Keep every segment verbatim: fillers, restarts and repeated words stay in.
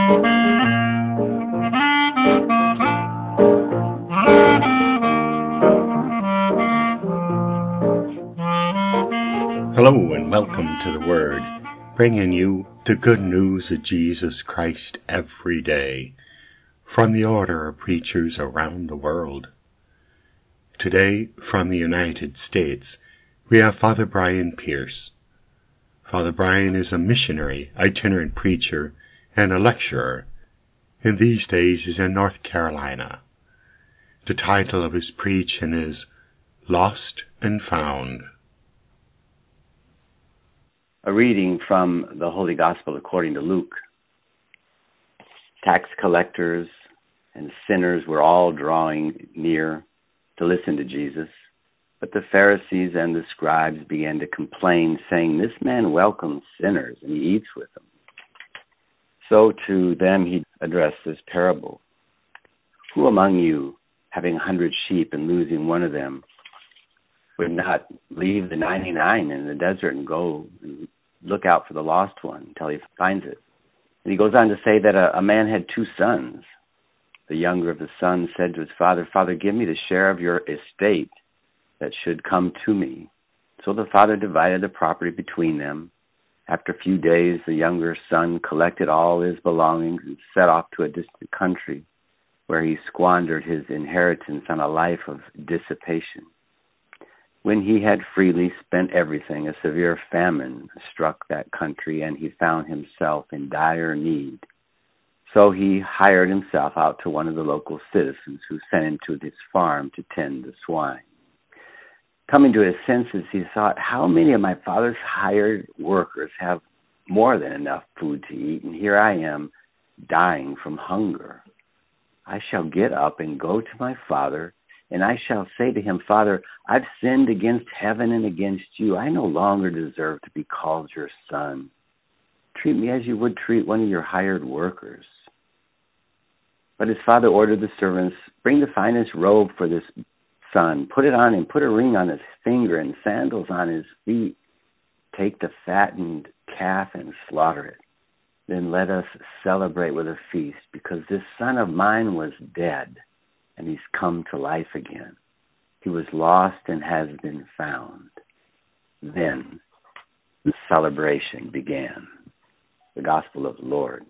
Hello and welcome to The Word, bringing you the good news of Jesus Christ every day from the order of preachers around the world. Today, from the United States, we have Father Brian Pierce. Father Brian is a missionary, itinerant preacher, and a lecturer, and these days is in North Carolina. The title of his preaching is Lost and Found. A reading from the Holy Gospel according to Luke. Tax collectors and sinners were all drawing near to listen to Jesus, but the Pharisees and the scribes began to complain, saying, "This man welcomes sinners and he eats with them." So to them he addressed this parable. "Who among you, having a hundred sheep and losing one of them, would not leave the ninety-nine in the desert and go and look out for the lost one until he finds it?" And he goes on to say that a, a man had two sons. The younger of the sons said to his father, "Father, give me the share of your estate that should come to me." So the father divided the property between them. After a few days, the younger son collected all his belongings and set off to a distant country, where he squandered his inheritance on a life of dissipation. When he had freely spent everything, a severe famine struck that country, and he found himself in dire need. So he hired himself out to one of the local citizens, who sent him to his farm to tend the swine. Coming to his senses, he thought, "How many of my father's hired workers have more than enough food to eat, and here I am dying from hunger? I shall get up and go to my father, and I shall say to him, 'Father, I've sinned against heaven and against you. I no longer deserve to be called your son. Treat me as you would treat one of your hired workers.' But his father ordered the servants, 'Bring the finest robe for this son. Put it on him. Put a ring on his finger and sandals on his feet. Take the fattened calf and slaughter it. Then let us celebrate with a feast, because this son of mine was dead, and he's come to life again. He was lost and has been found.' Then the celebration began." The Gospel of the Lord.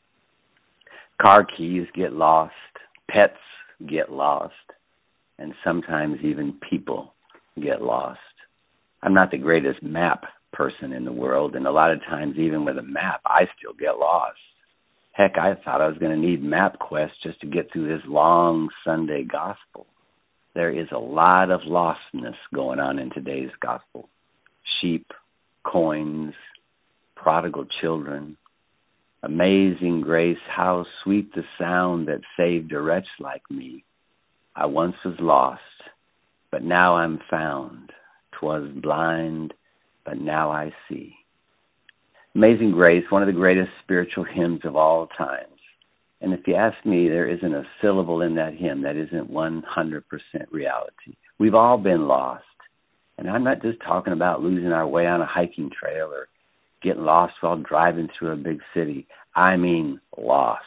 Car keys get lost, pets get lost, and sometimes even people get lost. I'm not the greatest map person in the world, and a lot of times even with a map, I still get lost. Heck, I thought I was going to need MapQuest just to get through this long Sunday gospel. There is a lot of lostness going on in today's gospel. Sheep, coins, prodigal children. Amazing grace, how sweet the sound that saved a wretch like me. I once was lost, but now I'm found. 'Twas blind, but now I see. Amazing Grace, one of the greatest spiritual hymns of all times. And if you ask me, there isn't a syllable in that hymn that isn't one hundred percent reality. We've all been lost. And I'm not just talking about losing our way on a hiking trail or getting lost while driving through a big city. I mean lost.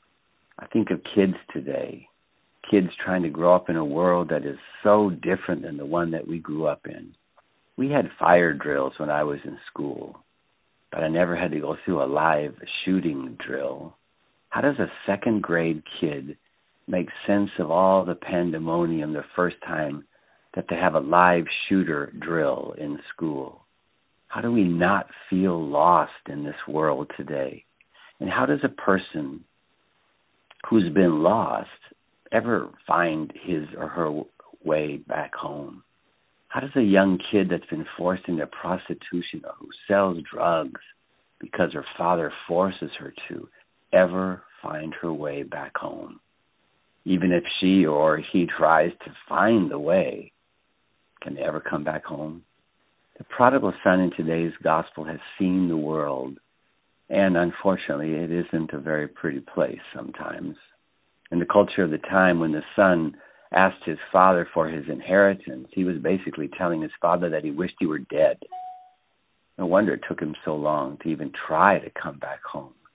I think of kids today, kids trying to grow up in a world that is so different than the one that we grew up in. We had fire drills when I was in school, but I never had to go through a live shooting drill. How does a second grade kid make sense of all the pandemonium the first time that they have a live shooter drill in school? How do we not feel lost in this world today? And how does a person who's been lost ever find his or her way back home? How does a young kid that's been forced into prostitution or who sells drugs because her father forces her to ever find her way back home? Even if she or he tries to find the way, can they ever come back home? The prodigal son in today's gospel has seen the world, and unfortunately it isn't a very pretty place sometimes. In the culture of the time, when the son asked his father for his inheritance, he was basically telling his father that he wished he were dead. No wonder it took him so long to even try to come back home.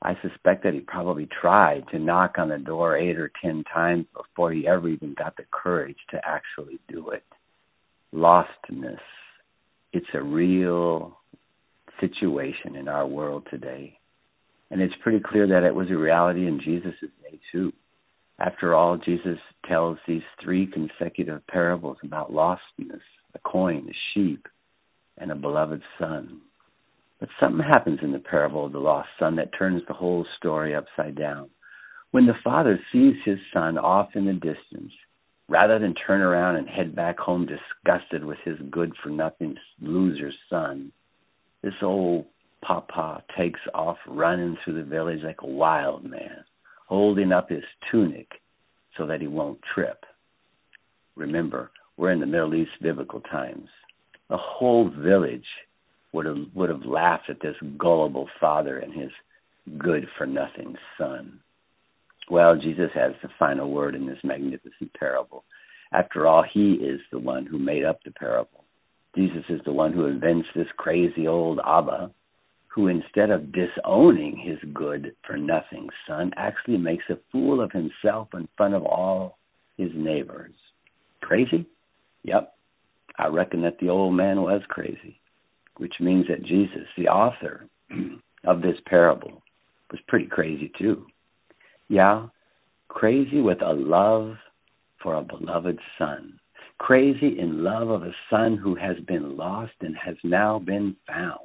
I suspect that he probably tried to knock on the door eight or ten times before he ever even got the courage to actually do it. Lostness. It's a real situation in our world today. And it's pretty clear that it was a reality in Jesus' day too. After all, Jesus tells these three consecutive parables about lostness, a coin, a sheep, and a beloved son. But something happens in the parable of the lost son that turns the whole story upside down. When the father sees his son off in the distance, rather than turn around and head back home disgusted with his good-for-nothing loser son, this old papa takes off running through the village like a wild man, holding up his tunic so that he won't trip. Remember, we're in the Middle East biblical times. The whole village would have would have laughed at this gullible father and his good-for-nothing son. Well, Jesus has the final word in this magnificent parable. After all, he is the one who made up the parable. Jesus is the one who invents this crazy old Abba, who instead of disowning his good-for-nothing son, actually makes a fool of himself in front of all his neighbors. Crazy? Yep. I reckon that the old man was crazy, which means that Jesus, the author of this parable, was pretty crazy too. Yeah, crazy with a love for a beloved son. Crazy in love of a son who has been lost and has now been found.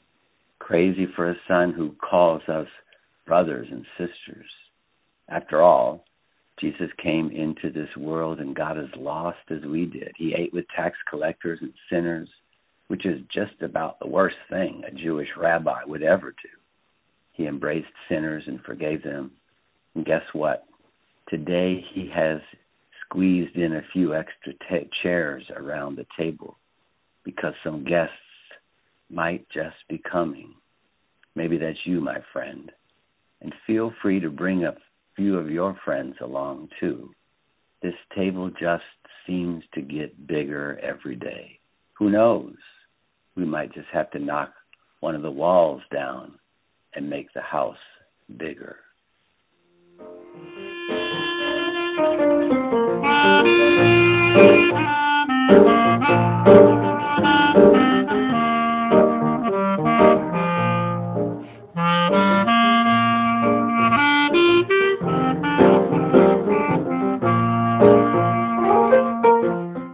Crazy for a son who calls us brothers and sisters. After all, Jesus came into this world and got as lost as we did. He ate with tax collectors and sinners, which is just about the worst thing a Jewish rabbi would ever do. He embraced sinners and forgave them. And guess what? Today he has squeezed in a few extra t- chairs around the table because some guests might just be coming. Maybe that's you, my friend. And feel free to bring a few of your friends along too. This table just seems to get bigger every day. Who knows? We might just have to knock one of the walls down and make the house bigger. Thank you.